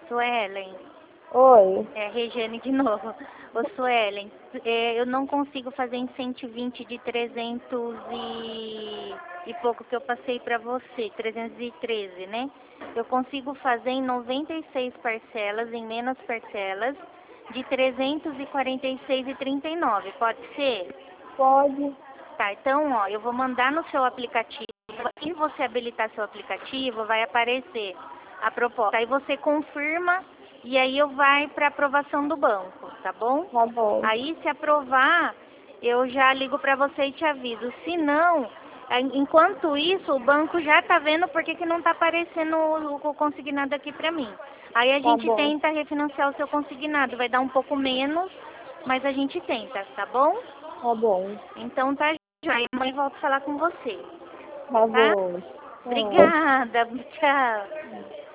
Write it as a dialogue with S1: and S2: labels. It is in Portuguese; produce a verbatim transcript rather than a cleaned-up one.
S1: Suelen,
S2: Oi.
S1: é Regiane de novo. Ô Suelen, é, eu não consigo fazer em cento e vinte de trezentos e, e pouco que eu passei para você, trezentos e treze, né? Eu consigo fazer em noventa e seis parcelas, em menos parcelas, de trezentos e quarenta e seis e trinta e nove, pode ser?
S2: Pode.
S1: Tá, então, ó, eu vou mandar no seu aplicativo. Se você habilitar seu aplicativo, vai aparecer a proposta. Aí você confirma e aí eu vai para aprovação do banco, tá bom?
S2: Tá bom.
S1: Aí se aprovar, eu já ligo para você e te aviso. Se não, enquanto isso, o banco já tá vendo por que que não tá aparecendo o, o consignado aqui para mim. Aí a
S2: Tá
S1: gente
S2: bom.
S1: tenta refinanciar o seu consignado, vai dar um pouco menos, mas a gente tenta, tá bom?
S2: Tá bom.
S1: Então tá, aí a mãe volta a falar com você.
S2: Tá
S1: Tá?
S2: bom. Tchau.
S1: Obrigada, tchau.